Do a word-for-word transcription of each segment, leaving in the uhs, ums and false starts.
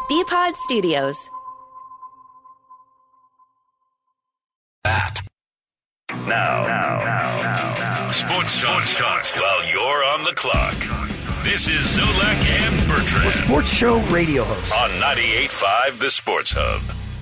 B-Pod Studios. That. Now, now, now, now, now. Sports talk, Sports talk while you're on the clock. This is Zolak and Bertrand. Well, sports show radio host. On ninety-eight point five The Sports Hub.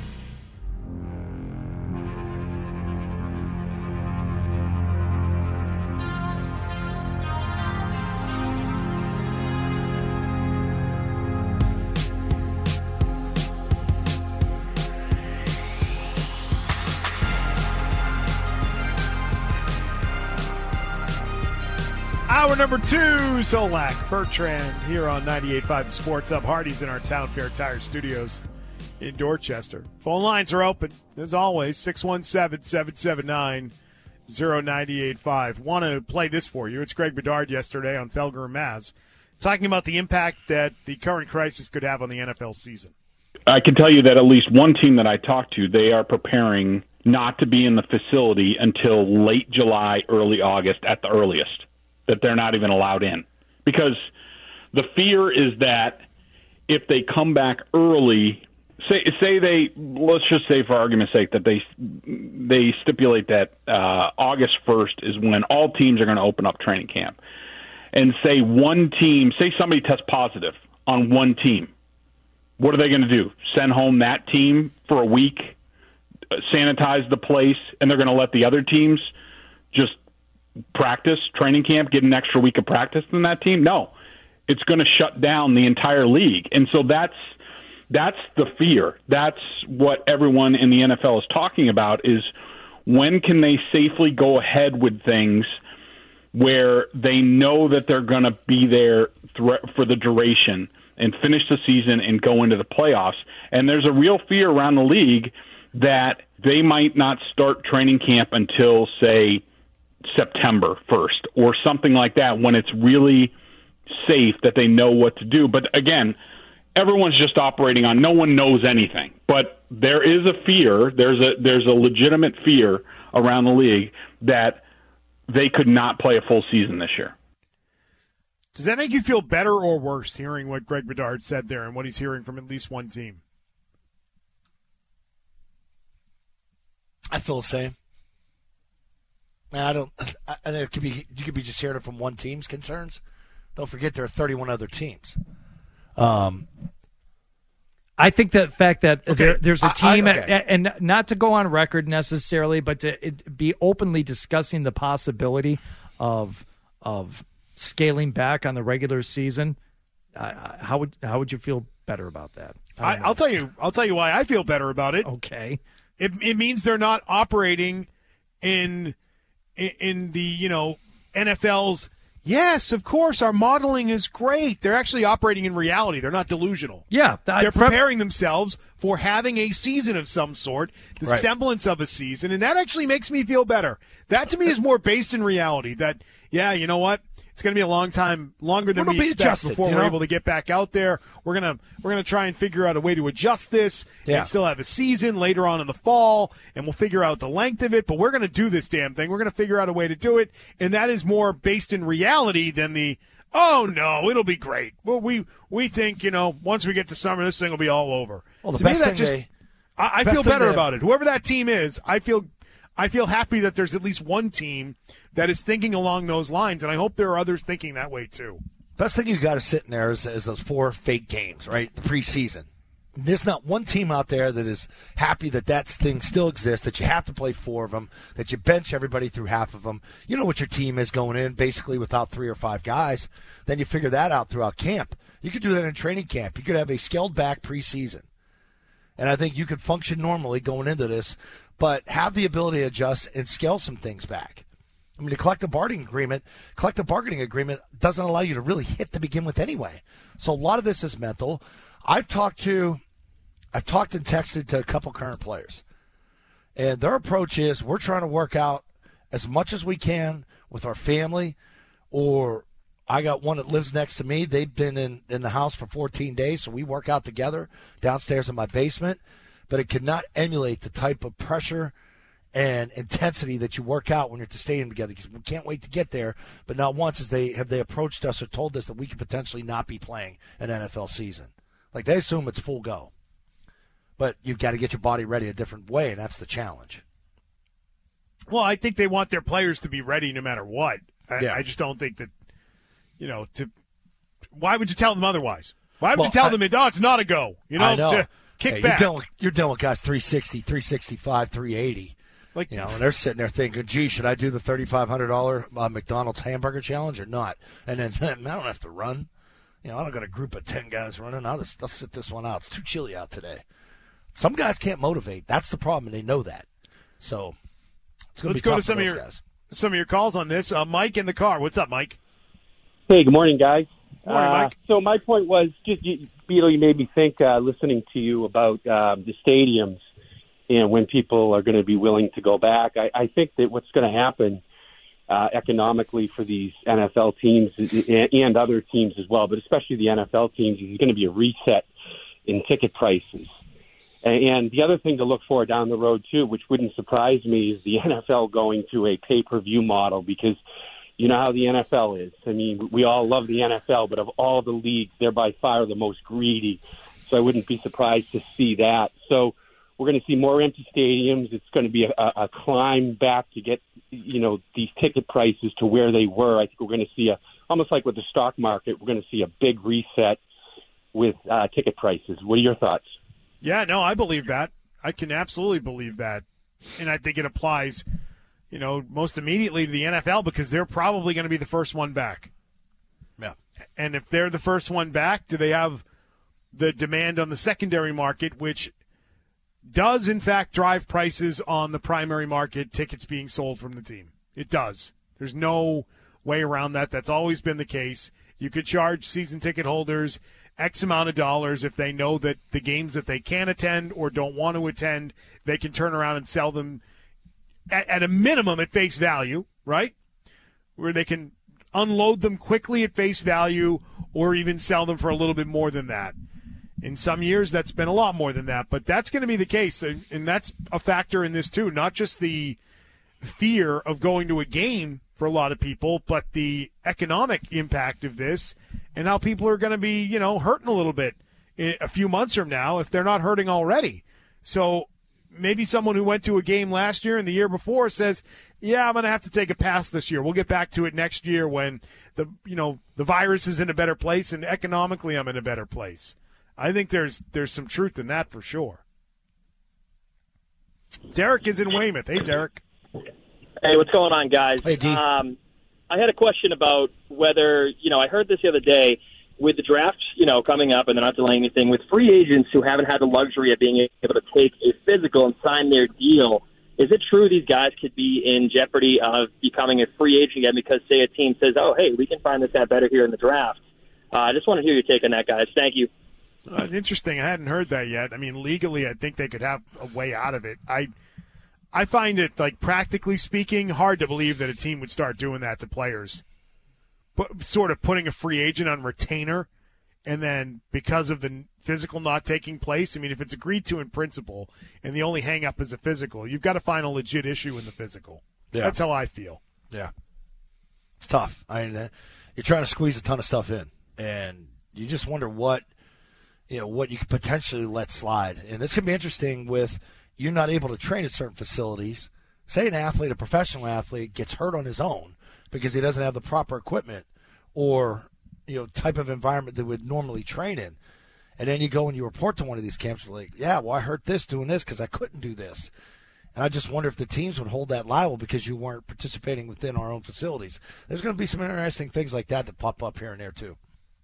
Hour number two, Zolak, Bertrand here on ninety-eight point five The Sports Hub. Hardy's in our Town Fair Tire Studios in Dorchester. Phone lines are open, as always, six one seven, seven seven nine, zero nine eight five. Want to play this for you. It's Greg Bedard yesterday on Felger and Maz, talking about the impact that the current crisis could have on the N F L season. I can tell you that at least one team that I talked to, they are preparing not to be in the facility until late July, early August at the earliest. That they're not even allowed in. Because the fear is that if they come back early, say say they, let's just say for argument's sake that they they stipulate that uh, August first is when all teams are going to open up training camp. And say one team, say somebody tests positive on one team. What are they going to do? Send home that team for a week, sanitize the place, and they're going to let the other teams just practice, training camp, get an extra week of practice than that team? No. It's going to shut down the entire league. And so that's that's the fear. That's what everyone in the N F L is talking about, is when can they safely go ahead with things where they know that they're going to be there for the duration and finish the season and go into the playoffs. And there's a real fear around the league that they might not start training camp until, say, September first or something like that, when it's really safe that they know what to do. But again, everyone's just operating on no one knows anything. But there is a fear, there's a there's a legitimate fear around the league that they could not play a full season this year. Does that make you feel better or worse, hearing what Greg Bedard said there and what he's hearing from at least one team? I feel the same. I don't. And it could be. You could be just hearing it from one team's concerns. Don't forget there are thirty-one other teams. Um, I think the fact that okay. there, there's a team, I, I, okay. and, and not to go on record necessarily, but to it, be openly discussing the possibility of of scaling back on the regular season. Uh, how would how would you feel better about that? I, I'll tell you. I'll tell you why I feel better about it. Okay, it it means they're not operating in. in the, you know, N F L's, yes, of course, our modeling is great. They're actually operating in reality. They're not delusional. Yeah. They're preparing themselves for having a season of some sort, the right. semblance of a season, and that actually makes me feel better. That, to me, is more based in reality, that, yeah, you know what? It's going to be a long time, longer than we expect adjusted, before you we're know? able to get back out there. We're gonna we're gonna try and figure out a way to adjust this yeah. and still have a season later on in the fall, and we'll figure out the length of it. But we're gonna do this damn thing. We're gonna figure out a way to do it, and that is more based in reality than the oh no, it'll be great. Well, we we think you know once we get to summer, this thing will be all over. Well, the to best me, that thing just, they, I, I best feel thing better they, about it. Whoever that team is, I feel. I feel happy that there's at least one team that is thinking along those lines, and I hope there are others thinking that way too. Best thing you got to sit in there is, is those four fake games, right? The preseason. There's not one team out there that is happy that that thing still exists, that you have to play four of them, that you bench everybody through half of them. You know what your team is going in, basically without three or five guys. Then you figure that out throughout camp. You could do that in training camp. You could have a scaled-back preseason. And I think you could function normally going into this, but have the ability to adjust and scale some things back. I mean, the collective bargaining agreement, collective bargaining agreement doesn't allow you to really hit to begin with anyway. So a lot of this is mental. I've talked to, I've talked and texted to a couple current players, and their approach is we're trying to work out as much as we can with our family, or I got one that lives next to me. They've been in, in the house for fourteen days, so we work out together downstairs in my basement. But it cannot emulate the type of pressure and intensity that you work out when you're at the stadium together, because we can't wait to get there. But not once has they have they approached us or told us that we could potentially not be playing an N F L season. Like, they assume it's full go. But you've got to get your body ready a different way, and that's the challenge. Well, I think they want their players to be ready no matter what. I, Yeah. I just don't think that, you know, to why would you tell them otherwise? Why would Well, you tell I- them, oh, it's not a go? You know, I know. to kick Hey, back. You're dealing, with, you're dealing with guys three sixty, three sixty-five, three eighty. Like, You know, and they're sitting there thinking, gee, should I do the thirty-five hundred dollars uh, McDonald's hamburger challenge or not? And then I don't have to run. You know, I don't got a group of ten guys running. I'll just I'll sit this one out. It's too chilly out today. Some guys can't motivate. That's the problem, and they know that. So it's going let's to be go tough to some for of those your guys. some of your calls on this. Uh, Mike in the car. What's up, Mike? Hey, good morning, guys. Morning, uh, Mike. So my point was just, you, Beetle, you made me think, uh, listening to you about uh, the stadiums and when people are going to be willing to go back. I, I think that what's going to happen uh, economically for these N F L teams and, and other teams as well, but especially the N F L teams, is going to be a reset in ticket prices. And the other thing to look for down the road, too, which wouldn't surprise me, is the N F L going to a pay-per-view model, because you know how the N F L is. I mean, we all love the N F L, but of all the leagues, they're by far the most greedy. So I wouldn't be surprised to see that. So we're going to see more empty stadiums. It's going to be a, a climb back to get, you know, these ticket prices to where they were. I think we're going to see a, almost like with the stock market, we're going to see a big reset with uh, ticket prices. What are your thoughts? Yeah, no, I believe that. I can absolutely believe that. And I think it applies, you know, most immediately to the N F L, because they're probably going to be the first one back. Yeah. And if they're the first one back, do they have the demand on the secondary market, which does, in fact, drive prices on the primary market, tickets being sold from the team? It does. There's no way around that. That's always been the case. You could charge season ticket holders X amount of dollars if they know that the games that they can attend or don't want to attend, they can turn around and sell them at, at a minimum at face value, right? Where they can unload them quickly at face value or even sell them for a little bit more than that. In some years, that's been a lot more than that, but that's going to be the case, and that's a factor in this too, not just the fear of going to a game for a lot of people, but the economic impact of this and how people are going to be, you know, hurting a little bit in a few months from now if they're not hurting already. So maybe someone who went to a game last year and the year before says, yeah, I'm going to have to take a pass this year. We'll get back to it next year when the, you know, the virus is in a better place and economically I'm in a better place. I think there's there's some truth in that for sure. Derek is in Weymouth. Hey, Derek. Hey, what's going on, guys? Hey, D. Um, I had a question about whether, you know, I heard this the other day with the draft, you know, coming up and they're not delaying anything, with free agents who haven't had the luxury of being able to take a physical and sign their deal. Is it true these guys could be in jeopardy of becoming a free agent again because, say, a team says, oh, hey, we can find this out better here in the draft? Uh, I just want to hear your take on that, guys. Thank you. Uh, it's interesting. I hadn't heard that yet. I mean, legally, I think they could have a way out of it. I I find it, like, practically speaking, hard to believe that a team would start doing that to players. But sort of putting a free agent on retainer, and then because of the physical not taking place, I mean, if it's agreed to in principle and the only hang-up is a physical, you've got to find a legit issue in the physical. Yeah. That's how I feel. Yeah. It's tough. I mean, uh, you're trying to squeeze a ton of stuff in, and you just wonder what, you know, what you could potentially let slide. And this can be interesting with you're not able to train at certain facilities. Say an athlete, a professional athlete, gets hurt on his own because he doesn't have the proper equipment or, you know, type of environment that would normally train in. And then you go and you report to one of these camps like, yeah, well, I hurt this doing this because I couldn't do this. And I just wonder if the teams would hold that liable because you weren't participating within our own facilities. There's going to be some interesting things like that that pop up here and there, too.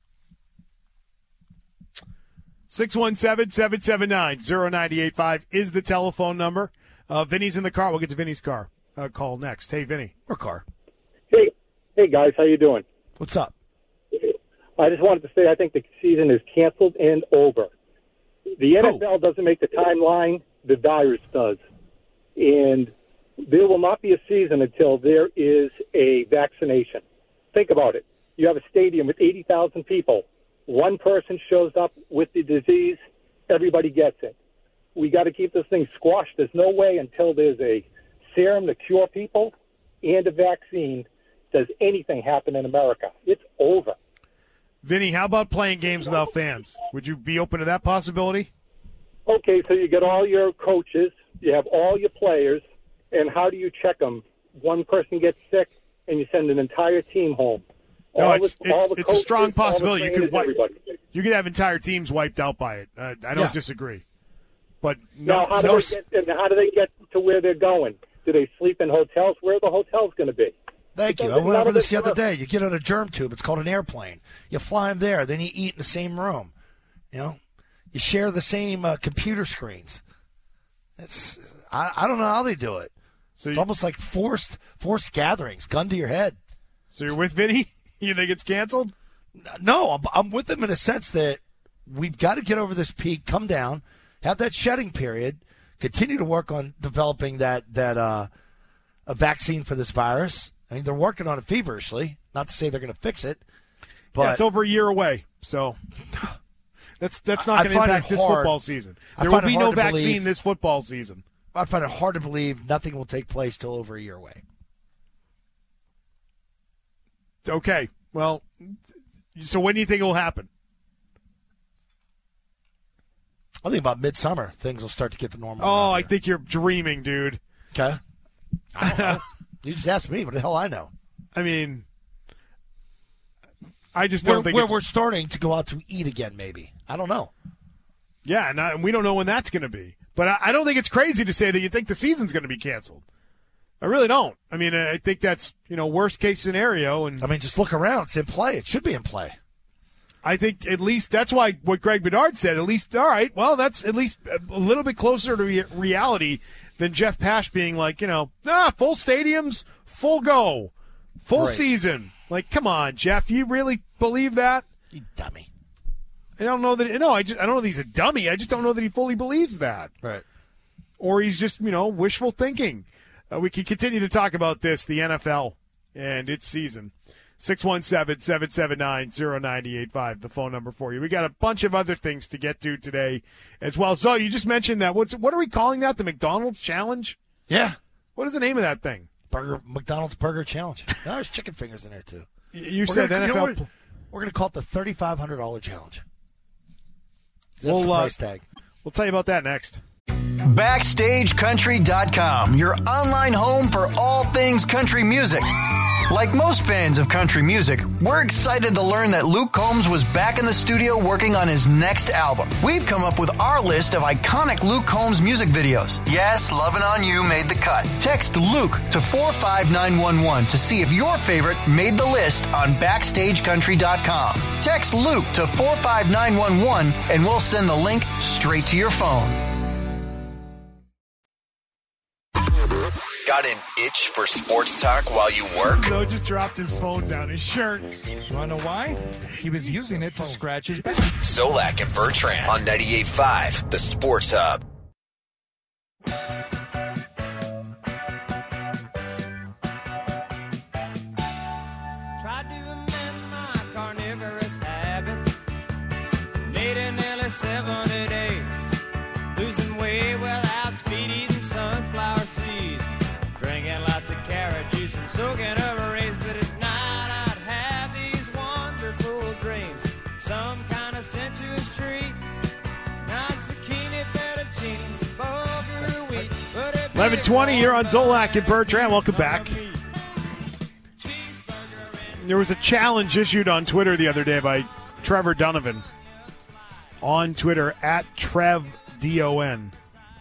six one seven, seven seven nine, zero nine eight five is the telephone number. Uh, Vinny's in the car. We'll get to Vinny's car uh, call next. Hey, Vinny. Or car. Hey, hey guys, how you doing? What's up? I just wanted to say I think the season is canceled and over. The N F L doesn't make the timeline. The virus does. And there will not be a season until there is a vaccination. Think about it. You have a stadium with eighty thousand people. One person shows up with the disease, everybody gets it. We got to keep this thing squashed. There's no way until there's a serum to cure people and a vaccine does anything happen in America. It's over. Vinny, how about playing games without fans? Would you be open to that possibility? Okay, so you get all your coaches, you have all your players, and how do you check them? One person gets sick, and you send an entire team home. No, all it's, the, all it's, the it's coaches, a strong possibility. You could, wipe, everybody. you could have entire teams wiped out by it. Uh, I don't Yeah. disagree. But no, Now, how do, no, they get, and how do they get to where they're going? Do they sleep in hotels? Where are the hotels going to be? Thank you. I went over this the other day. You get on a germ tube. It's called an airplane. You fly them there. Then you eat in the same room. You know, you share the same uh, computer screens. It's I, I don't know how they do it. So it's you, almost like forced forced gatherings, gun to your head. So you're with Vinny? You think it's canceled? No, I'm, I'm with them in a sense that we've got to get over this peak, come down, have that shedding period, continue to work on developing that that uh, a vaccine for this virus. I mean, they're working on it feverishly. Not to say they're going to fix it, but yeah, it's over a year away. So that's that's not going to impact this hard. football season. I There will find it be no hard to vaccine believe- this football season. I find it hard to believe nothing will take place till over a year away. Okay. Well, so when do you think it will happen? I think about midsummer things will start to get to normal. Oh, around I here. think you're dreaming, dude. Okay. I don't know. You just asked me. What the hell I know? I mean, I just don't Where, think where it's, we're starting to go out to eat again, maybe. I don't know. yeah, and, I, and we don't know when that's going to be. But I, I don't think it's crazy to say that you think the season's going to be canceled. I really don't. I mean, I think that's, you know, worst case scenario. And I mean, just look around. It's in play. It should be in play. I think at least that's why what Greg Bedard said, at least, all right, well, that's at least a little bit closer to re- reality than Jeff Pash being like, you know, ah, full stadiums, full go, full Right. season. Like, come on, Jeff, you really believe that? You dummy. I don't know that. No, I just I don't know that he's a dummy. I just don't know that he fully believes that, Right. or he's just, you know, wishful thinking. Uh, we can continue to talk about this, the N F L and its season. six one seven, seven seven nine, zero nine eight five, the phone number for you. We got a bunch of other things to get to today as well. So you just mentioned that. What's what are we calling that? The McDonald's Challenge? Yeah. What is the name of that thing? Burger McDonald's Burger Challenge. No, there's chicken fingers in there too. Y- You We're said gonna, N F L. you know what? We're going to call it the thirty-five hundred dollars challenge. That's We'll, the uh, price tag. We'll tell you about that next. Backstage Country dot com, your online home for all things country music. Like most fans of country music, we're excited to learn that Luke Combs was back in the studio working on his next album. We've come up with our list of iconic Luke Combs music videos. Yes, Lovin' On You made the cut. Text Luke to four five nine one one to see if your favorite made the list on Backstage Country dot com. Text Luke to four five nine one one and we'll send the link straight to your phone. Got an itch for sports talk while you work? So just dropped his phone down his shirt. You want to know why? He was using it to scratch his back. Zolak and Bertrand on ninety-eight point five, The Sports Hub. Tried to amend my carnivorous habits. Made it nearly seventy days. Losing weight without speed, eating sunflower seeds. Drinking lots of carrot juice and soaking over rays. But at night I'd have these wonderful dreams. Some kind of sensuous treat. Not zucchini, fettuccine, bulgur wheat. eleven twenty here on Zolak and Bertrand. Welcome back. There was a challenge issued on Twitter the other day by Trevor Donovan. On Twitter, at Trev D O N.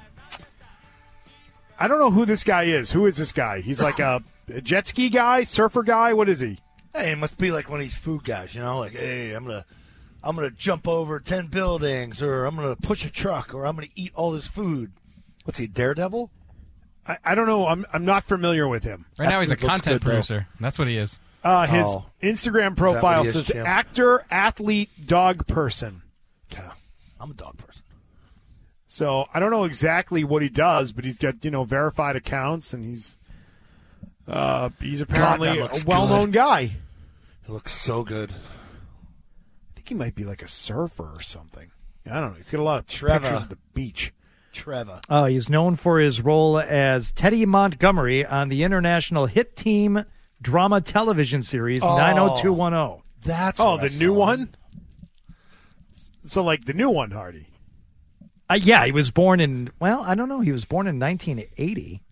I don't know who this guy is. Who is this guy? He's like a, a jet ski guy, surfer guy. What is he? Hey, it must be like one of these food guys, you know, like, hey, I'm gonna, I'm gonna jump over ten buildings, or I'm gonna push a truck, or I'm gonna eat all this food. What's he, Daredevil? I, I don't know. I'm I'm not familiar with him. Right now, he's a That looks content good, though. producer. That's what he is. Uh, his Oh. Instagram what profile he is, says Jim? actor, athlete, dog person. Yeah, I'm a dog person. So I don't know exactly what he does, but he's got, you know, verified accounts, and he's uh, he's apparently that a looks well-known good. guy. It looks so good. I think he might be like a surfer or something. I don't know. He's got a lot of Trevor. pictures of the beach. Trevor. Uh, he's known for his role as Teddy Montgomery on the international hit team drama television series Oh. nine oh two one oh. That's oh, what I the new saw. one. So, like the new one, Hardy. Uh, yeah, he was born in. Well, I don't know. He was born in nineteen eighty.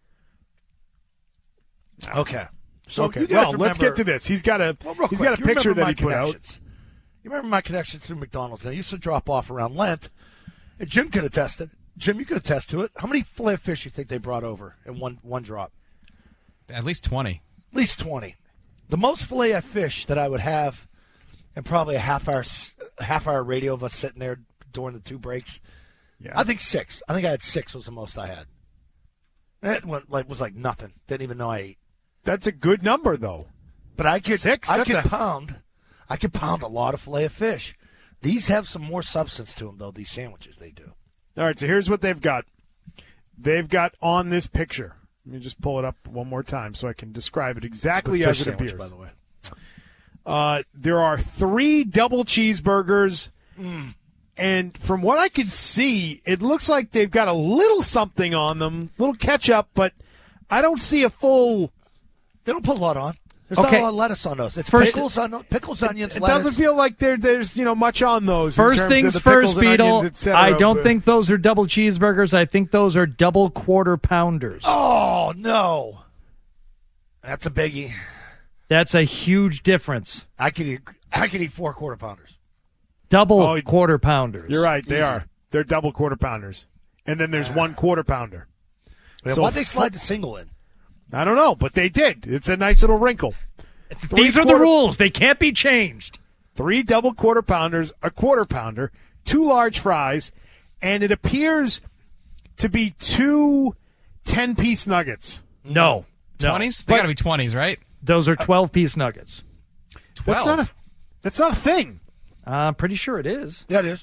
Okay. So okay. you guys Well, remember, let's get to this. He's got a well, real he's quick, got a you picture remember that my he put out. connections. You remember my connections through McDonald's? And I used to drop off around Lent. And Jim could attest it. Jim, you could attest to it. How many fillet of fish do you think they brought over in one one drop? At least twenty. At least twenty. The most fillet of fish that I would have, and probably a half hour half hour radio of us sitting there during the two breaks. Yeah. I think six. I think I had six was the most I had. It went, like was like nothing. Didn't even know I ate. That's a good number, though. But I could Six? I That's could a- pound I could pound a lot of fillet of fish. These have some more substance to them, though. These sandwiches they do. All right, so here's what they've got. They've got on this picture. Let me just pull it up one more time so I can describe it exactly Good as fish it sandwich, appears. by the way. Uh, there are three double cheeseburgers, Mm. and from what I can see, it looks like they've got a little something on them, little ketchup, but I don't see a full. They don't put a lot on. There's Okay. not a lot of lettuce on those. It's First- pickles, on, pickles, onions, It lettuce. doesn't feel like there, there's you know much on those. in First terms of things the pickles first, and Beetle. onions, et cetera, I don't but- think those are double cheeseburgers. I think those are double quarter pounders. Oh no, that's a biggie. That's a huge difference. I could eat. I could eat four quarter pounders. Double Oh, quarter pounders. You're right. They Easy. are. They're double quarter pounders, and then there's one quarter pounder. Man, So- why'd they slide the single in? I don't know, but they did. It's a nice little wrinkle. These are the Three-quarter- rules. They can't be changed. Three double quarter pounders, a quarter pounder, two large fries, and it appears to be two ten-piece nuggets. No. no. Twenties? They But- got to be twenties, right? Those are twelve-piece nuggets. That's not a. That's not a thing. Uh, I'm pretty sure it is. Yeah, it is.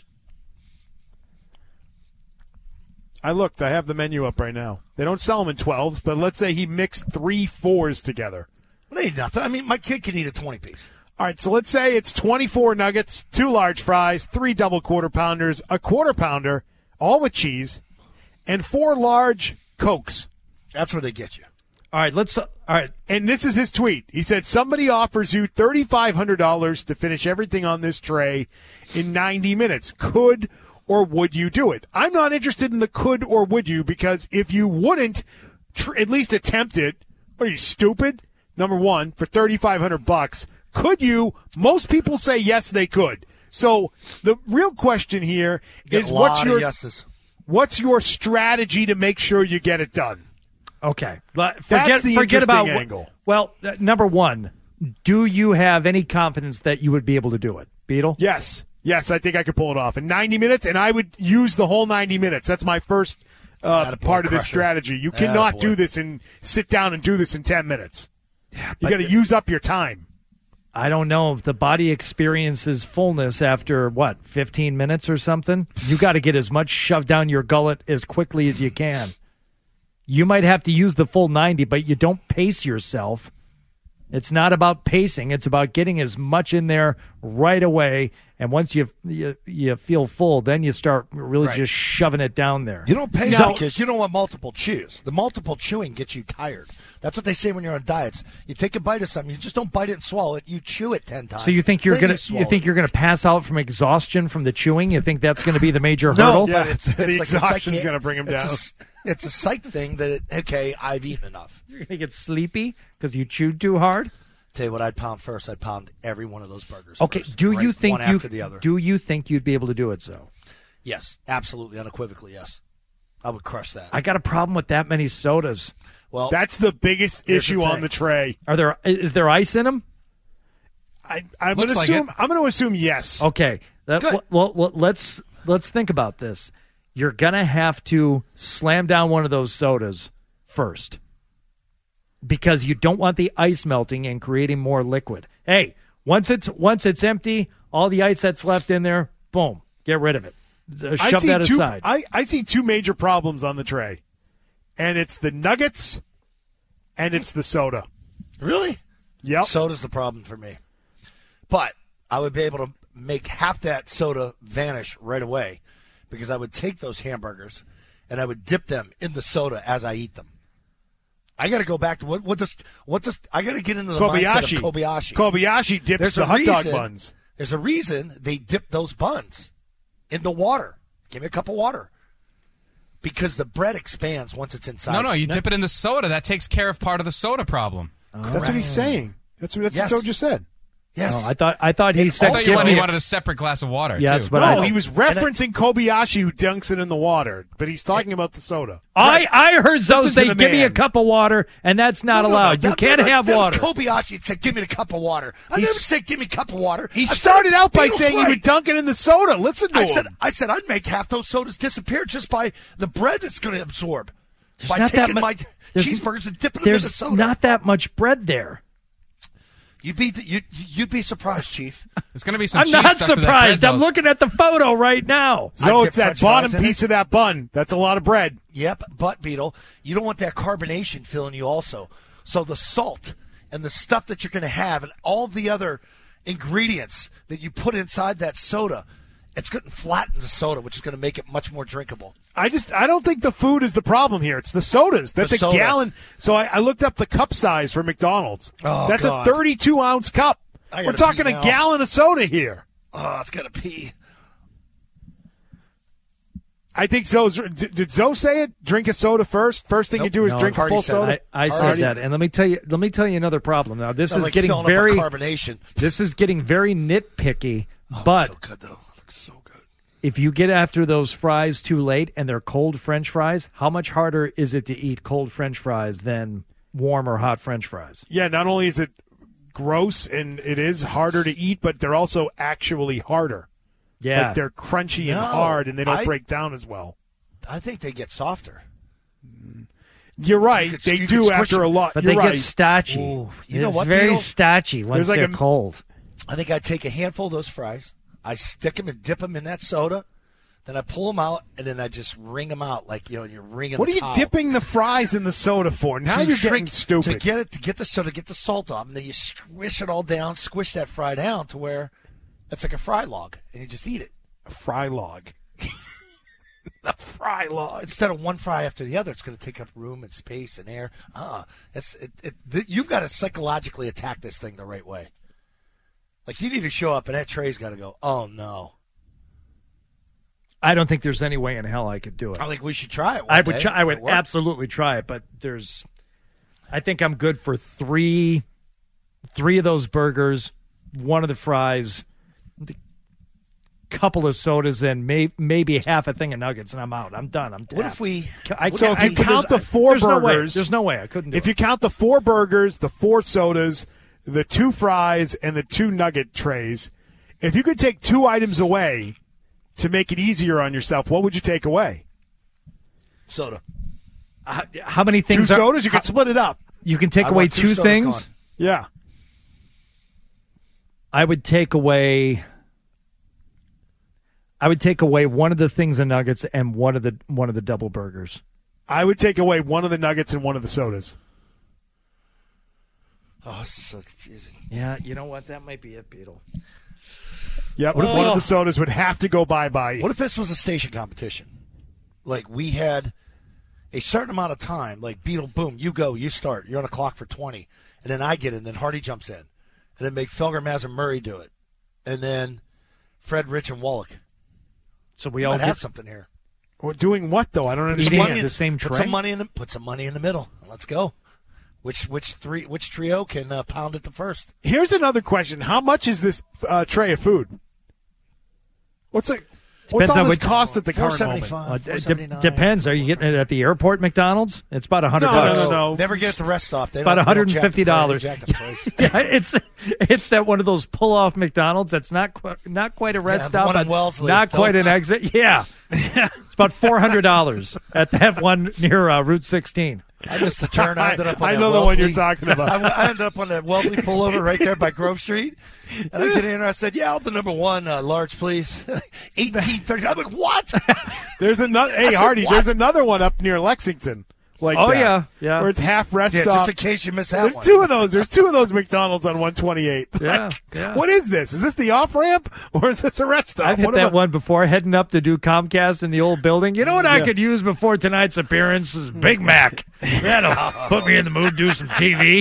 I looked. I have the menu up right now. They don't sell them in twelves, but let's say he mixed three fours together. They ain't nothing. I mean, my kid can eat a twenty piece. All right, so let's say it's twenty-four nuggets, two large fries, three double quarter pounders, a quarter pounder, all with cheese, and four large Cokes. That's where they get you. All right, let's. Uh, all right, And this is his tweet. He said, somebody offers you thirty-five hundred dollars to finish everything on this tray in ninety minutes. Could or would you do it? I'm not interested in the could or would you, because if you wouldn't tr- at least attempt it, what are you, stupid? Number one, for thirty-five hundred bucks. Could you? Most people say yes, they could. So the real question here Get is a what's lot your of yeses. what's your strategy to make sure you get it done? okay. But That's forget the forget interesting about. wh- angle. Well, uh, number one, do you have any confidence that you would be able to do it, Beetle? Yes. Yes, I think I could pull it off in ninety minutes, and I would use the whole ninety minutes. That's my first uh, Attaboy, part of this crusher. strategy. You cannot Attaboy. do this and sit down and do this in ten minutes. You but- got to use up your time. I don't know if the body experiences fullness after what, fifteen minutes or something. You got to get as much shoved down your gullet as quickly as you can. You might have to use the full ninety, but you don't pace yourself. It's not about pacing. It's about getting as much in there right away. And once you you, you feel full, then you start really Right. just shoving it down there. You don't pace No. because you don't want multiple chews. The multiple chewing gets you tired. That's what they say when you're on diets. You take a bite of something, you just don't bite it and swallow it. You chew it ten times. So you think you're then gonna you, you, swallow think it. you're gonna pass out from exhaustion from the chewing? You think that's going to be the major No, hurdle? Yeah, but it's, the it's like a exhaustion's psych- gonna bring him it's down. A, s- it's a psych thing that it, okay, I've eaten enough. You're going to get sleepy because you chewed too hard. Tell you what, I'd pound first. I'd pound every one of those burgers. Okay, first, do right, you think one you after the other? do you think you'd be able to do it? So Yes, absolutely, unequivocally, yes. I would crush that. I got a problem with that many sodas. well, That's the biggest Here's the issue on thing. the tray. Are there is there ice in them? I, I'm going Looks to like assume. it. I'm going to assume yes. Okay, that, Good. well, well, let's let's think about this. You're gonna have to slam down one of those sodas first because you don't want the ice melting and creating more liquid. Hey, once it's once it's empty, all the ice that's left in there, boom, get rid of it. Uh, I Shove see that two. aside. I, I see two major problems on the tray, and it's the nuggets, and it's the soda. really? Yep. Soda's the problem for me. But I would be able to make half that soda vanish right away because I would take those hamburgers and I would dip them in the soda as I eat them. I got to go back to what what does what does I got to get into the mindset of Kobayashi. Kobayashi dips There's the a hot dog reason- buns. There's a reason they dip those buns in the water. Give me a cup of water. Because the bread expands once it's inside. No, no, you dip it in the soda. That takes care of part of the soda problem. That's what he's saying. That's what, that's Yes. what Joe just said. Yes. Oh, I thought I thought he It said I thought you give wanted, me you a- wanted a separate glass of water, Yeah, too. that's what No, I he was referencing Kobayashi who dunks it in the water, but he's talking about the soda. I, I heard Zoe Listen to say, the give me a man. cup of water, and that's not No, no, no, allowed. you that- can't that was- have that water. was Kobayashi that said, give me a cup of water. I He's- never said, give me a cup of water. He I said started a out by Beatles saying he way. would dunk it in the soda. Listen to I him. said, I said I'd make half those sodas disappear just by the bread it's going to absorb. There's by not that taking mu- my there's- cheeseburgers and dipping them in There's the soda. not that much bread there. You'd be you'd, you'd be surprised, Chief. It's going to be some I'm cheese not stuck to that surprised. bread, I'm though. looking at the photo right now. So I it's dip that French bottom fries in piece it. of that bun. That's a lot of bread. Yep, but Beetle, you don't want that carbonation filling you also. So the salt and the stuff that you're going to have and all the other ingredients that you put inside that soda, it's going to flatten the soda, which is going to make it much more drinkable. I just I don't think the food is the problem here. It's the sodas. That's The a soda. gallon. So I, I looked up the cup size for McDonald's. Oh, That's God. a thirty-two ounce cup. I We're gotta talking pee a now. gallon of soda here. Oh, it's got to pee. I think Zoe's. Did, did Zoe say it? Drink a soda first. First thing you Nope. do is No, drink a Hardy full said soda. I, I said Already- that, and let me tell you. Let me tell you another problem. Now this Sounds is like getting filling very. up a carbonation. This is getting very nitpicky. Oh, but so good though. Looks so good. if you get after those fries too late and they're cold French fries, how much harder is it to eat cold French fries than warm or hot French fries? Yeah. Not only is it gross and it is harder to eat, but they're also actually harder. Yeah, Like they're crunchy No, and hard, and they don't I- break down as well. I think they get softer. You're right. You could- they you do could squish after a them. lot. but You're they right. get starchy. Ooh, you know it's what, very Beetle? starchy once There's like they're a- cold. I think I take a handful of those fries, I stick them and dip them in that soda, then I pull them out, and then I just wring them out like you know you're wringing. What the are you towel. dipping the fries in the soda for? Now To you're shrink- getting stupid. To get it, to get the soda, get the salt off, and then you squish it all down, squish that fry down to where it's like a fry log, and you just eat it. A fry log. A fry log. Instead of one fry after the other, it's going to take up room and space and air. Ah, it's it, it, th- you've got to psychologically attack this thing the right way. Like you need to show up, and that tray's got to go. Oh no! I don't think there's any way in hell I could do it. I think we should try it. One I would. day. Try, I would It worked. absolutely try it, but there's. I think I'm good for three, three of those burgers, one of the fries, a couple of sodas, and may, maybe half a thing of nuggets, and I'm out. I'm done. I'm. What tapped. if we? I, So if I- you there's- count the four there's no way. burgers- there's no way I couldn't do If it. you count the four burgers, the four sodas, the two fries, and the two nugget trays, if you could take two items away to make it easier on yourself, what would you take away? Soda. how, how many Two things? are- sodas? You how- can split it up. You can take I away want two two sodas things. gone. Yeah. I would take away. I would take away one of the things of nuggets and one of the one of the double burgers. I would take away one of the nuggets and one of the sodas. Oh, this is so confusing. Yeah, you know what? That might be it, Beetle. Yeah, What if one we- of the sodas would have to go bye-bye. What if this was a station competition? Like we had a certain amount of time. Like Beetle, boom, you go, you start. You're on a clock for twenty, and then I get in. Then Hardy jumps in, and then make Felger, Maz, and Murray do it, and then Fred, Rich, and Wallach. So we We all might get, have something here. We're doing what, though? I don't Eating understand. at the same Put tray? some money in the put some money in the middle. Let's go. Which which three which trio can uh, pound it the first? Here's another question. How much is this uh, tray of food? What's it? What's Depends all on this which- cost at the four current moment? seventy-five, Uh, four de- seventy-nine. depends. Are you getting it at the airport McDonald's? It's about a hundred No, bucks. no, no, no. Never get at the rest stop. They About don't- they don't one hundred fifty dollars. jack the price. They Yeah, it's it's that one of those pull off McDonald's. That's not quite not quite a rest Yeah, the stop, one in but Wellesley. not quite Don't- an exit. Yeah, it's about four hundred dollars at that one near uh, Route sixteen. I missed the turn. I ended up on I that know the one you're Wellesley. talking about. I, I ended up on that Wellesley pullover right there by Grove Street. And I get in there. I said, "Yeah, I'll the number one uh, large, please." Eighteen thirty. I'm like, "What?" There's another. Hey, said, Hardy, what? there's another one up near Lexington. like oh that. yeah, yeah. Where it's half rest Yeah, stop. just in case you miss that There's one. two of those. There's two of those McDonald's on one twenty-eight. Yeah, Like, yeah. What is this? Is this the off ramp or is this a rest stop? I've hit What that am I- one before, heading up to do Comcast in the old building. You know what I Yeah. could use before tonight's appearance is Big Mac. That'll put me in the mood to do some T V.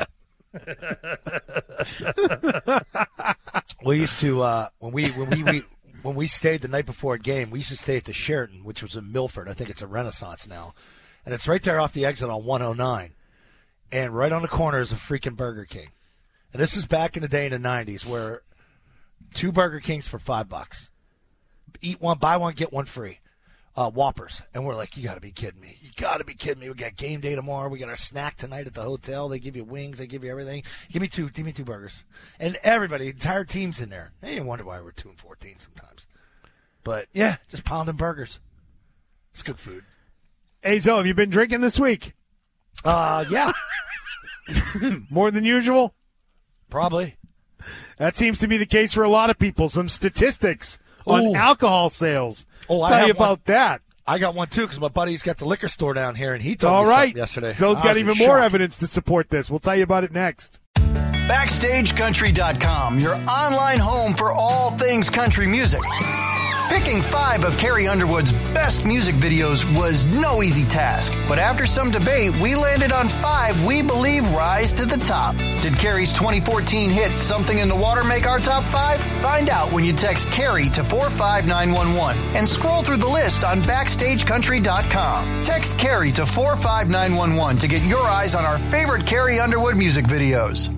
We used to uh, when we when we, we when we stayed the night before a game, we used to stay at the Sheraton, which was in Milford. I think it's a Renaissance now, and it's right there off the exit on one oh nine, and right on the corner is a freaking Burger King. And this is back in the day in the nineties, where two Burger Kings for five bucks, eat one, buy one, get one free. Uh, Whoppers, and we're like, you got to be kidding me! You got to be kidding me! We got game day tomorrow. We got our snack tonight at the hotel. They give you wings. They give you everything. Give me two. Give me two burgers. And everybody, the entire team's in there. Hey, you wonder why we're two and fourteen sometimes. But yeah, just pounding burgers. It's good food. Hey, Zo, have you been drinking this week? Uh, yeah, More than usual? probably. That seems to be the case for a lot of people. Some statistics on Ooh. alcohol sales. Oh, I Tell you have about one. that. I got one too because my buddy's got the liquor store down here, and he told All me right. something yesterday. Zo's I got was in even more shock. evidence to support this. We'll tell you about it next. Backstage Country dot com, your online home for all things country music. Picking five of Carrie Underwood's best music videos was no easy task, but after some debate, we landed on five we believe rise to the top. Did Carrie's twenty fourteen hit Something in the Water make our top five? Find out when you text Carrie to four five nine one one and scroll through the list on Backstage Country dot com. Text Carrie to four five nine one one to get your eyes on our favorite Carrie Underwood music videos.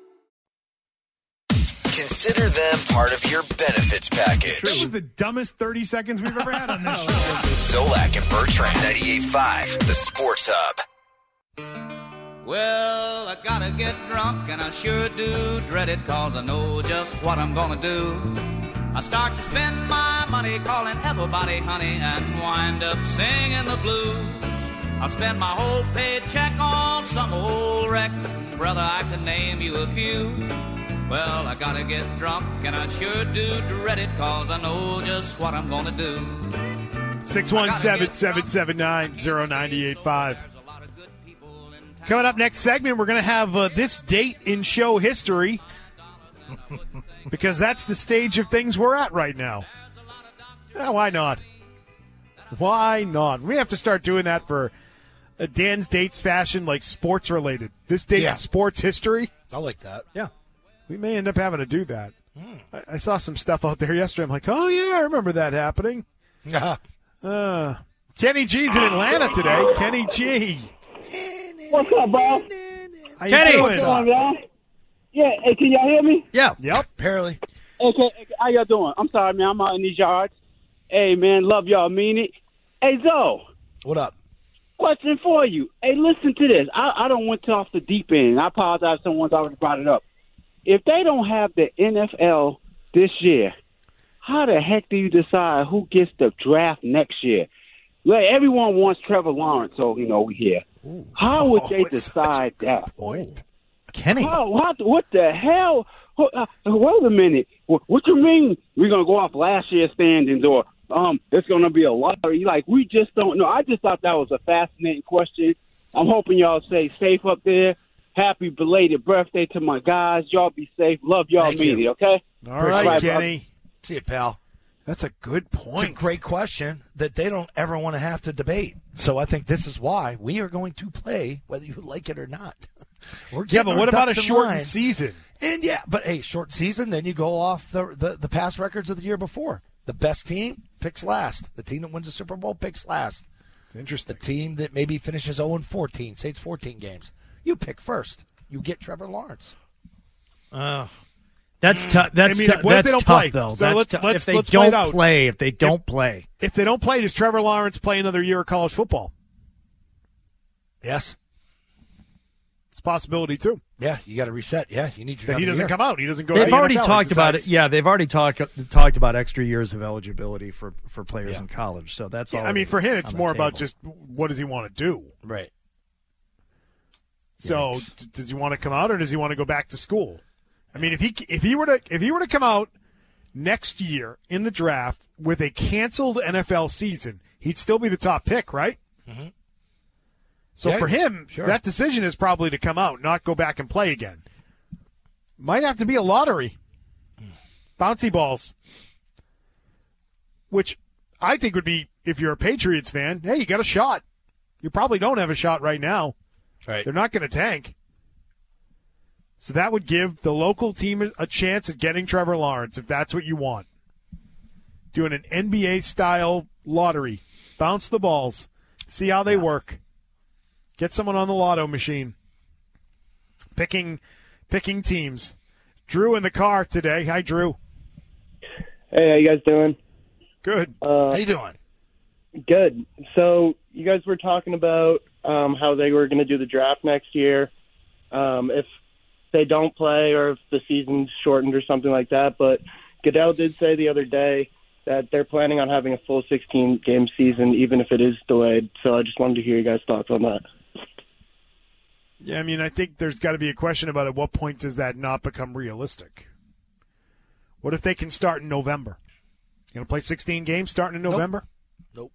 Consider them part of your benefits package. This was the dumbest thirty seconds we've ever had on this show. Zolak and Bertrand, ninety-eight point five, the Sports Hub. Well, I gotta get drunk, and I sure do dread it, cause I know just what I'm gonna do. I start to spend my money calling everybody honey and wind up singing the blues. I'll spend my whole paycheck on some old wreck. Brother, I can name you a few. Well, I gotta get drunk, and I sure do dread it, cause I know just what I'm gonna do. six one seven, seven seven nine, zero nine eight five. Coming up next segment, we're going to have uh, this date in show history because that's the stage of things we're at right now. Yeah, why not? Why not? We have to start doing that for a Dan's Dates fashion, like sports related. This date Yeah. in sports history. I like that. Yeah. We may end up having to do that. I, I saw some stuff out there yesterday. I'm like, oh, yeah, I remember that happening. uh, Kenny G's in Atlanta today. Kenny G. What's up, bro? How you Kenny, doing? what's up? y'all? Yeah, hey, can y'all hear me? Yeah. Yep. Apparently. Hey, can, how y'all doing? I'm sorry, man. I'm out in these yards. Hey, man, love y'all, mean it. Hey, Zoe. What up? Question for you. Hey, listen to this. I, I don't went off the deep end. I apologize if someone's already brought it up. If they don't have the N F L this year, how the heck do you decide who gets the draft next year? Like, everyone wants Trevor Lawrence, so, you know, we here. Ooh. How would Oh, they it's decide that? Point. Kenny. How, what, what the hell? What, uh, wait a minute. What, what you mean we're going to go off last year's standings or um, it's going to be a lottery? Like, we just don't know. I just thought that was a fascinating question. I'm hoping y'all stay safe up there. Happy belated birthday to my guys. Y'all be safe. Love y'all, Thank meet you. it, okay? All right, Bye, Kenny. See you, pal. That's a good point. It's a great question that they don't ever want to have to debate. So I think this is why we are going to play, whether you like it or not. We're Yeah, getting but our what about a ducks in shortened line. season? And yeah, but hey, short season, then you go off the, the the past records of the year before. The best team picks last. The team that wins the Super Bowl picks last. It's interesting. The team that maybe finishes oh and fourteen, say it's fourteen games, you pick first. You get Trevor Lawrence. Uh, that's tough. That's I mean, tou- what if that's they don't tough, play? though. So That's let's- tough. let's- if they let's play it don't out. play, if they don't play, If they don't play, does Trevor Lawrence play another year of college football? Yes. It's a possibility, too. Yeah, you got to reset. Yeah, you need your That he another doesn't year. come out. He doesn't go they've to the already N F L. talked He about it. decides- Yeah, they've already talked talked about extra years of eligibility for, for players Yeah. in college. So that's all. Yeah, I mean, for him, it's on the more about table. just what does he want to do. Right. So, Yikes. d- does he want to come out or does he want to go back to school? I mean, if he if he were to if he were to come out next year in the draft with a canceled N F L season, he'd still be the top pick, right? Mhm. So Yeah, for him, sure. that decision is probably to come out, not go back and play again. Might have to be a lottery. Bouncy balls. Which I think would be, if you're a Patriots fan, hey, you got a shot. You probably don't have a shot right now. Right. They're not going to tank. So that would give the local team a chance at getting Trevor Lawrence, if that's what you want. Doing an N B A-style lottery. Bounce the balls. See how they work. Get someone on the lotto machine. Picking picking teams. Drew in the car today. Hi, Drew. Hey, how you guys doing? Good. Uh, How you doing? Good. So you guys were talking about um, how they were going to do the draft next year. Um, if they don't play or if the season's shortened or something like that. But Goodell did say the other day that they're planning on having a full sixteen-game season, even if it is delayed. So I just wanted to hear you guys' thoughts on that. Yeah, I mean, I think there's got to be a question about at what point does that not become realistic? What if they can start in November? You going to play sixteen games starting in November? Nope.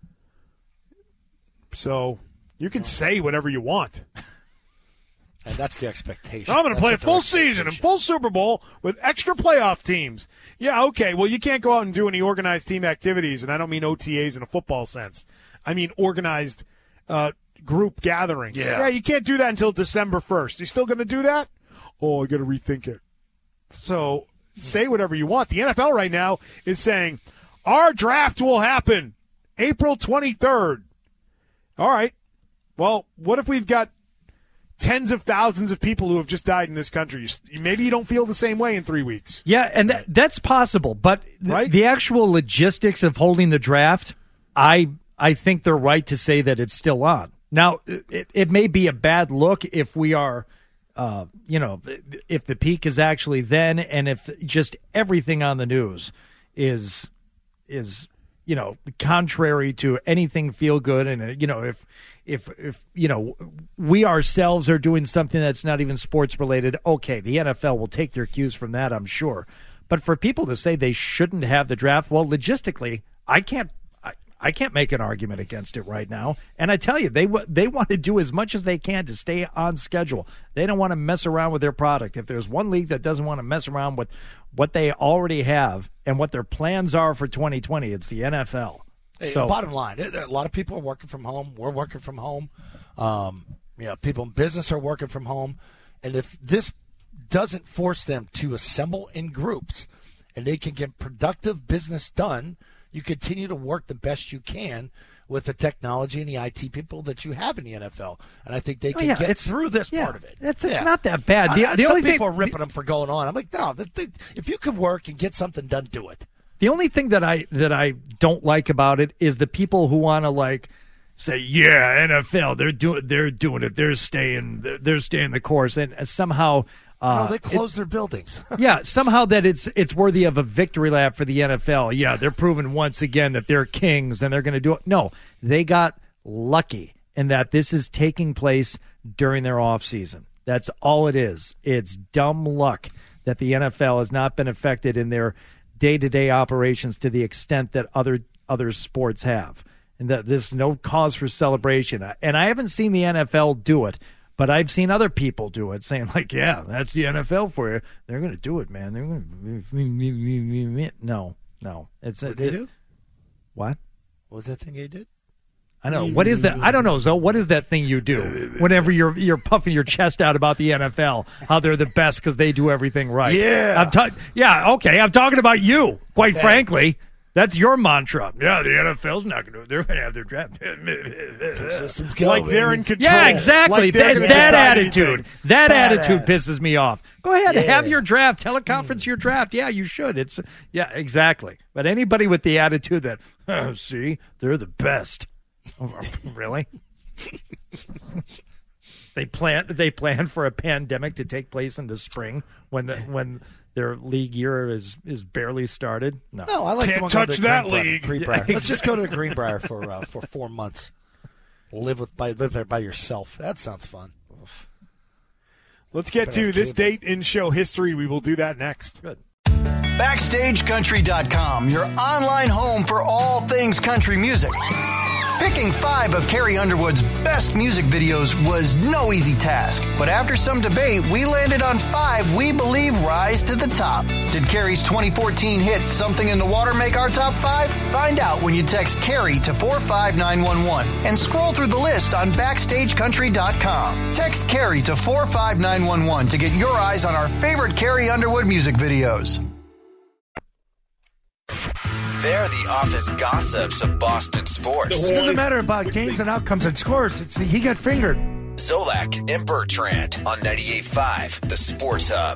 So you can say whatever you want. And that's the expectation. I'm going to That's play a what their full season and full Super Bowl with extra playoff teams. Yeah, okay. Well, you can't go out and do any organized team activities, and I don't mean O T As in a football sense. I mean organized uh, group gatherings. Yeah. yeah, you can't do that until December first. You still going to do that? Oh, I got to rethink it. So say whatever you want. The N F L right now is saying our draft will happen April twenty-third. All right. Well, what if we've got tens of thousands of people who have just died in this country? Maybe you don't feel the same way in three weeks. Yeah, and that, that's possible. But th- Right? the actual logistics of holding the draft, I I think they're right to say that it's still on. Now, it, it may be a bad look if we are, uh, you know, if the peak is actually then, and if just everything on the news is is you know contrary to anything feel good, and uh, you know if. If, if you know, we ourselves are doing something that's not even sports related, okay, the N F L will take their cues from that, I'm sure. But for people to say they shouldn't have the draft, well, logistically, I can't I, I can't make an argument against it right now. And I tell you, they they want to do as much as they can to stay on schedule. They don't want to mess around with their product. If there's one league that doesn't want to mess around with what they already have and what their plans are for twenty twenty, it's the N F L. Hey, So- bottom line, a lot of people are working from home. We're working from home. Um, you know, people in business are working from home. And if this doesn't force them to assemble in groups and they can get productive business done, you continue to work the best you can with the technology and the I T people that you have in the N F L. And I think they Oh, can yeah, get it's- through this yeah, part of it. it's- it's Yeah. not that bad. The- I- the some only thing- people are ripping them for going on. I'm like, no, the, the, if you can work and get something done, do it. The only thing that I that I don't like about it is the people who want to like say, yeah, N F L, they're doing they're doing it, they're staying they're, they're staying the course, and somehow uh, no, they it- closed their buildings. yeah, somehow that it's it's worthy of a victory lap for the N F L. Yeah, they're proving once again that they're kings and they're going to do it. No, they got lucky in that this is taking place during their off season. That's all it is. It's dumb luck that the N F L has not been affected in their day-to-day operations to the extent that other other sports have, and that there's no cause for celebration. And I haven't seen the N F L do it, but I've seen other people do it, saying like, "Yeah, that's the N F L for you. They're going to do it, man. They're going to." No, no, it's What they it, do? What? What was that thing they did? I don't know. What is that? I don't know, Zoe. What is that thing you do whenever you're you're puffing your chest out about the N F L, how they're the best because they do everything right? Yeah. I'm ta- yeah, okay. I'm talking about you, quite Okay. frankly. That's your mantra. Yeah, the N F L's not going to. They're going to have their draft. Systems go, Like they're in baby. control. Yeah, exactly. Like they're that gonna that decide attitude. anything. That Badass. attitude pisses me off. Go ahead, Yeah. have your draft. Teleconference your draft. Yeah, you should. It's yeah, exactly. But anybody with the attitude that oh, see, they're the best. Oh, really? They plan. They plan for a pandemic to take place in the spring when the, when their league year is, is barely started. No, No, I like Can't the one going touch to that Greenbrier. league. Greenbrier. Yeah, Let's just go to Greenbrier for uh, for four months. Live with by live there by yourself. That sounds fun. Let's get Better to have this cable. date in show history. We will do that next. Good. Backstage Country dot com, your online home for all things country music. Picking five of Carrie Underwood's best music videos was no easy task, but after some debate, we landed on five we believe rise to the top. Did Carrie's twenty fourteen hit Something in the Water make our top five? Find out when you text Carrie to four five nine one one and scroll through the list on backstage country dot com. Text Carrie to four five nine one one to get your eyes on our favorite Carrie Underwood music videos. They're the office gossips of Boston sports. It doesn't matter about games and outcomes and scores. It's he got fingered. Zolak and Bertrand on ninety-eight point five, the Sports Hub.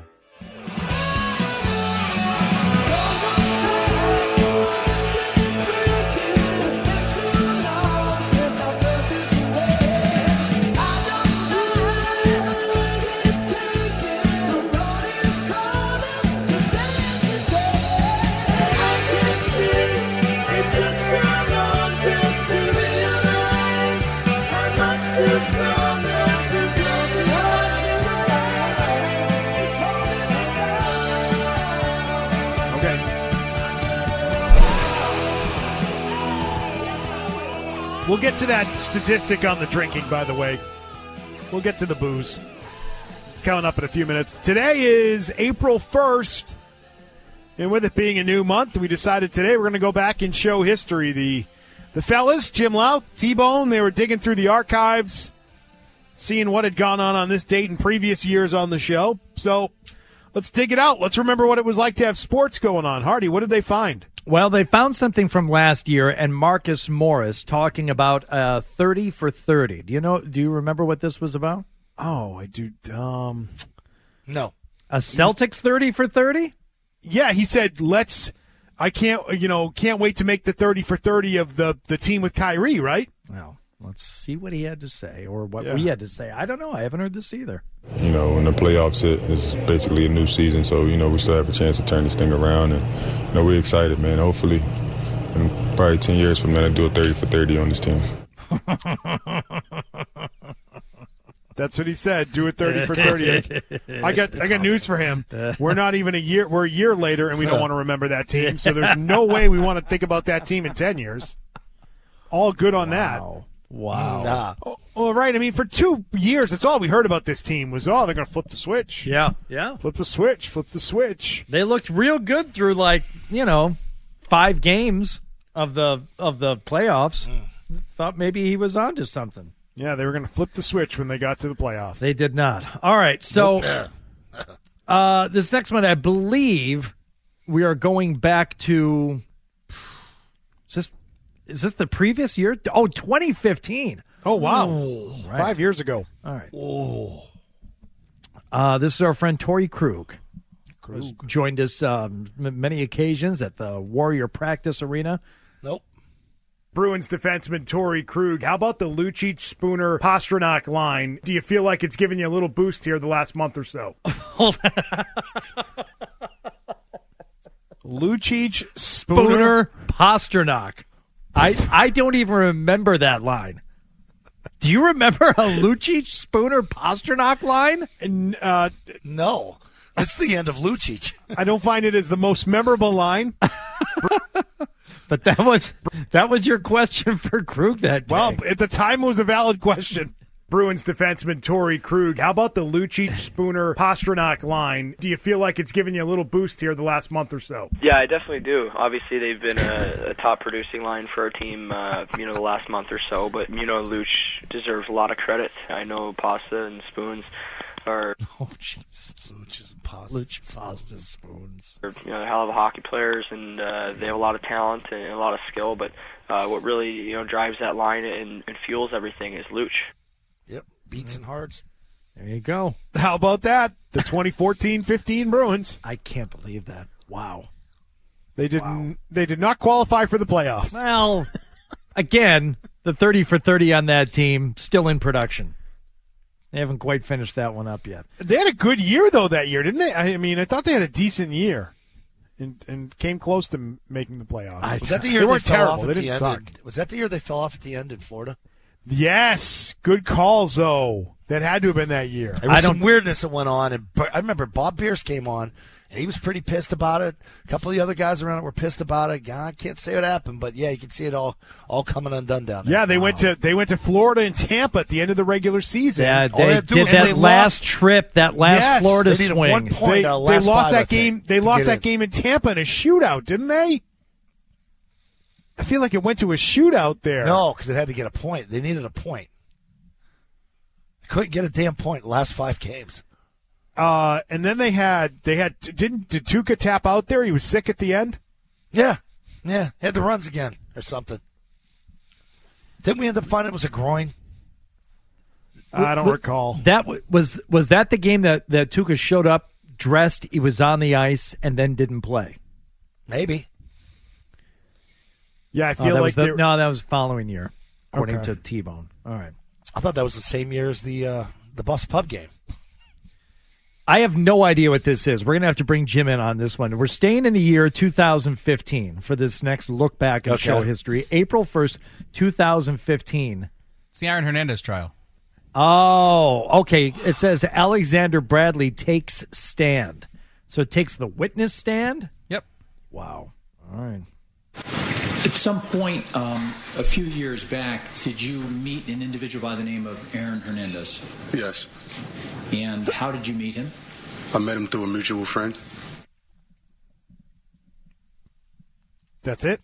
We'll get to that statistic on the drinking, by the way. We'll get to the booze. It's coming up in a few minutes. Today is April first, and with it being a new month, we decided today we're going to go back and show history. The the fellas, Jim Lau, T-Bone, they were digging through the archives, seeing what had gone on on this date in previous years on the show. So let's dig it out. Let's remember what it was like to have sports going on. Hardy, what did they find? Well, they found something from last year, and Marcus Morris talking about uh, thirty for thirty. Do you know? Do you remember what this was about? Oh, I do. Um, no. A Celtics thirty for thirty? Yeah, he said, let's, I can't, you know, can't wait to make the thirty for thirty of the, the team with Kyrie, right? Well, let's see what he had to say, or what Yeah. we had to say. I don't know. I haven't heard this either. You know, when the playoffs hit, it's basically a new season, so, you know, we still have a chance to turn this thing around. And, you know, we're excited, man. Hopefully, in probably ten years from now, to do a thirty for thirty on this team. That's what he said. Do it thirty for thirty. I got I got news for him. We're not even a year. We're a year later, and we don't want to remember that team. So there's no way we want to think about that team in ten years. All good on that. Wow. Nah. Oh, well, right. I mean, for two years, that's all we heard about this team was, oh, they're going to flip the switch. Yeah, yeah. Flip the switch, flip the switch. They looked real good through, like, you know, five games of the of the playoffs. Mm. Thought maybe he was onto something. Yeah, they were going to flip the switch when they got to the playoffs. They did not. All right, so uh, this next one, I believe we are going back to, is this, is this the previous year? Oh, twenty fifteen. Oh, wow. Ooh, right. Five years ago. All right. Oh. Uh, this is our friend Torrey Krug. Krug. Who's joined us um, m- many occasions at the Warrior Practice Arena. Nope. Bruins defenseman Torrey Krug. How about the Lucic, Spooner, Pastrnak line? Do you feel like it's given you a little boost here the last month or so? Lucic, Spooner, Spooner, Pastrnak. I I don't even remember that line. Do you remember a Lucic, Spooner, Pastrnak line? And, uh, no. It's the end of Lucic. I don't find it as the most memorable line. But that was that was your question for Krug that day. Well, at the time it was a valid question. Bruins defenseman Torrey Krug. How about the Lucic, Spooner, Pastrnak line? Do you feel like it's given you a little boost here the last month or so? Yeah, I definitely do. Obviously, they've been a, a top producing line for our team, uh, you know, the last month or so. But you know, Luch deserves a lot of credit. I know Pasta and Spoons are. Oh, Jesus. Luch and Pasta. Luch, Pasta, Spoons. Are, you know, they're hell of a hockey players, and uh, they have a lot of talent and a lot of skill. But uh, what really, you know, drives that line and, and fuels everything is Luch. Yep, beats and hearts. There you go. How about that? The twenty fourteen fifteen Bruins. I can't believe that. Wow. They didn't. Wow. They did not qualify for the playoffs. Well, again, the thirty for thirty on that team still in production. They haven't quite finished that one up yet. They had a good year though that year, didn't they? I mean, I thought they had a decent year, and and came close to making the playoffs. Was that the year they they, weren't fell terrible? off at They the didn't end? suck. In, was that the year they fell off at the end in Florida? Yes, good calls though. That had to have been that year. There was some weirdness that went on, and I remember Bob Pierce came on, And he was pretty pissed about it. A couple of the other guys around it were pissed about it. I can't say what happened, but yeah, you can see it all all coming undone down there. Yeah, they wow. went to they went to Florida and Tampa at the end of the regular season. Yeah, they, they did that they last lost, trip, that last yes, Florida they swing. One point they, last they lost five, that game. They lost that in. game in Tampa in a shootout, didn't they? I feel like it went to a shootout there. No, because it had to get a point. They needed a point. They couldn't get a damn point in the last five games. Uh, and then they had they had didn't did Tuca tap out there? He was sick at the end. Yeah, yeah, had the runs again or something. Didn't we end up finding it was a groin? I don't w- recall. That w- was was that the game that that Tuca showed up dressed. He was on the ice and then didn't play. Maybe. Yeah, I Oh, feel that like was the, they were- no, that was the following year, according Okay. to T-Bone. All right. I thought that was the same year as the uh, the Bus Pub game. I have no idea what this is. We're going to have to bring Jim in on this one. We're staying in the year two thousand fifteen for this next look back at Okay. show history. April first, two thousand fifteen. It's the Aaron Hernandez trial. Oh, okay. It says Alexander Bradley takes stand. So it takes the witness stand? Yep. Wow. All right. At some point, um, a few years back, did you meet an individual by the name of Aaron Hernandez? Yes. And how did you meet him? I met him through a mutual friend. That's it?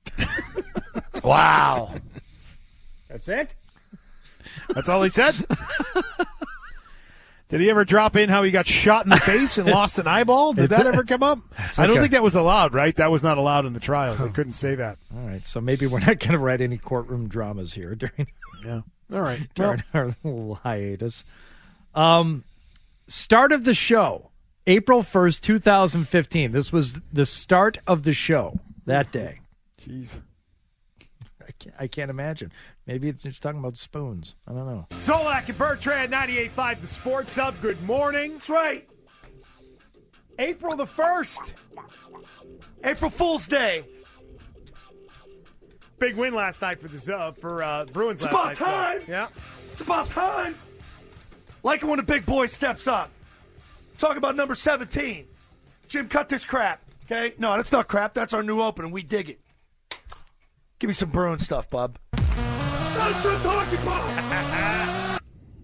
Wow. That's it? That's all he said? Did he ever drop in how he got shot in the face and lost an eyeball? Did It's that a- ever come up? That's I don't okay. think that was allowed, right? That was not allowed in the trial. They couldn't say that. All right. So maybe we're not going to write any courtroom dramas here during, Yeah. All right. during our little hiatus. Um, start of the show, April first, two thousand fifteen. This was the start of the show that day. Jeez. I can't, I can't imagine. Maybe it's just talking about spoons. I don't know. Zolak and Bertrand, ninety-eight point five, the Sports Hub. Good morning. That's right. April the first. April Fool's Day. Big win last night for the uh, for uh, Bruins It's last about night. so- time. Yeah. It's about time. Like it when a big boy steps up. Talk about number seventeen. Jim, cut this crap. Okay? No, that's not crap. That's our new opening. We dig it. Give me some Bruin stuff, bub. That's what I'm talking about.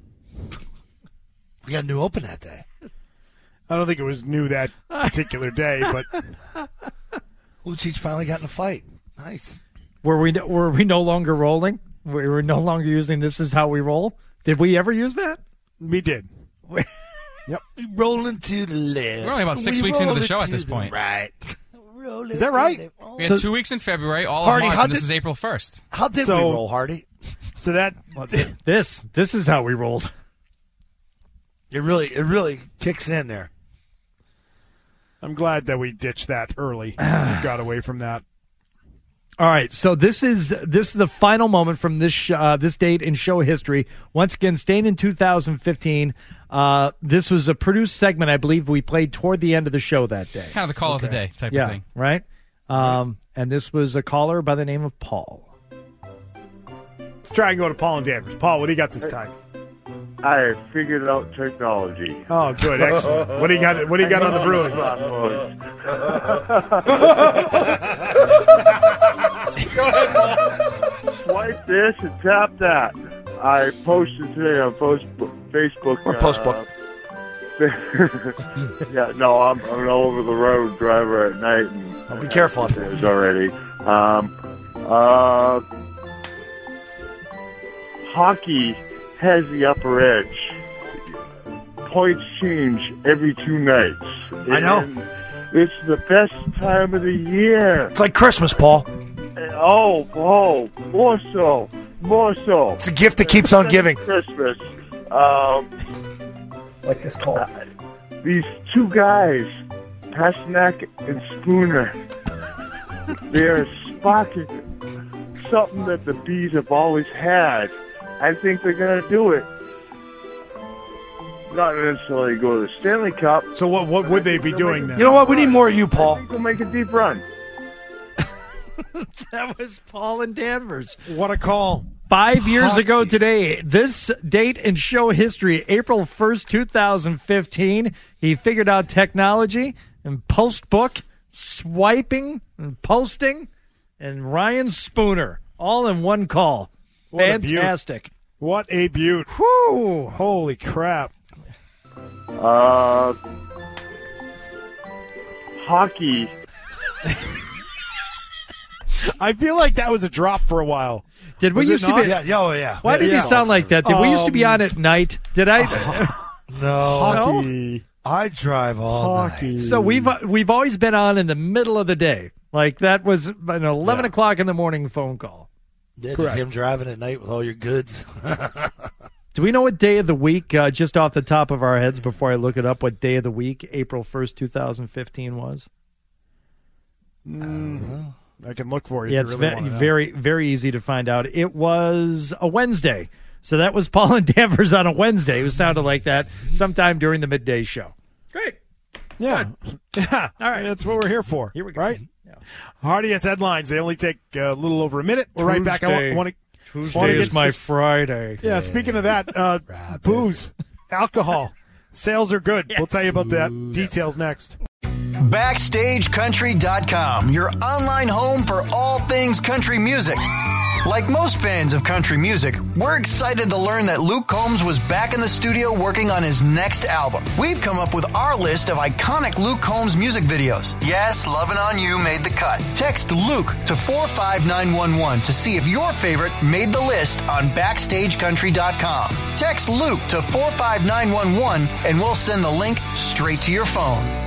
We got a new open that day. I don't think it was new that particular day, but Lucic finally got in a fight. Nice. Were we were we no longer rolling? We were no longer using "this is how we roll." Did we ever use that? we did. Yep. We rolling to the left. We're only about six We weeks into the rolling show at to this the point. Right. Is that right? We had two weeks in February, all Hardy, of March, how and this did- is April first. How did So- we roll, Hardy? So that This this is how we rolled. It really, it really kicks in there. I'm glad that we ditched that early. We got away from that. All right, so this is this is the final moment from this sh- uh, this date in show history. Once again, staying in two thousand fifteen. Uh, this was a produced segment, I believe, we played toward the end of the show that day. Kind of the call of the day type yeah, of thing. right. Um, and this was a caller by the name of Paul. Let's try and go to Paul and Danvers. Paul, what do you got this time? I figured out technology. Oh, good, excellent. What do you got? What do you got on the Bruins? Go ahead. Swipe this and tap that. I posted today on Facebook. Facebook Or Postbook. Uh, yeah, no, I'm, I'm an over the road driver at night. And Oh, be careful out there. already. Um, uh, hockey has the upper edge. Points change every two nights. I know. And it's the best time of the year. It's like Christmas, Paul. Oh, oh, more so, more so. It's a gift that keeps on giving. Christmas. Um, like this call. Uh, these two guys, Pasternak and Spooner, they're sparking something that the Bees have always had. I think they're going to do it. Not necessarily go to the Stanley Cup. So what what would they be doing then? You know what? We need more of you, Paul. I think they'll make a deep run. That was Paul and Danvers. What a call. Five years Hockey. ago today, this date in show history, April first, two thousand fifteen, he figured out technology and Postbook, swiping and posting, and Ryan Spooner all in one call. What a beaut. Fantastic. What a beaut. Whew. Holy crap. Uh, hockey. I feel like that was a drop for a while. Did we Was it used to not? be? Yeah, yeah, oh, yeah. Why did yeah. you sound like that? Did we used to be Um, on at night? Did I? No. Hockey. I drive all Hockey. night. So we've we've always been on in the middle of the day. Like that was an eleven Yeah. o'clock in the morning phone call. That's Correct. him driving at night with all your goods. Do we know what day of the week, uh, just off the top of our heads, before I look it up, what day of the week April first, two thousand fifteen was? Mm, I can look for you. Yeah, if it's you really ve- wanna know. very very easy to find out. It was a Wednesday, so that was Paul and Danvers on a Wednesday. It sounded like that sometime during the midday show. Great. Yeah. Yeah. All right. That's what we're here for. Here we go. Right? Yeah. Hardy has headlines. They only take a little over a minute. We're right back. I Tuesday. want, want to. Tuesday is my Friday. Yeah, speaking of that, uh, booze, alcohol, sales are good. We'll tell you about that. Details next. Backstage Country dot com, your online home for all things country music. Like most fans of country music, we're excited to learn that Luke Combs was back in the studio working on his next album. We've come up with our list of iconic Luke Combs music videos. Yes, Lovin' On You made the cut. Text Luke to four five nine one one to see if your favorite made the list on Backstage Country dot com. Text Luke to four five nine one one and we'll send the link straight to your phone.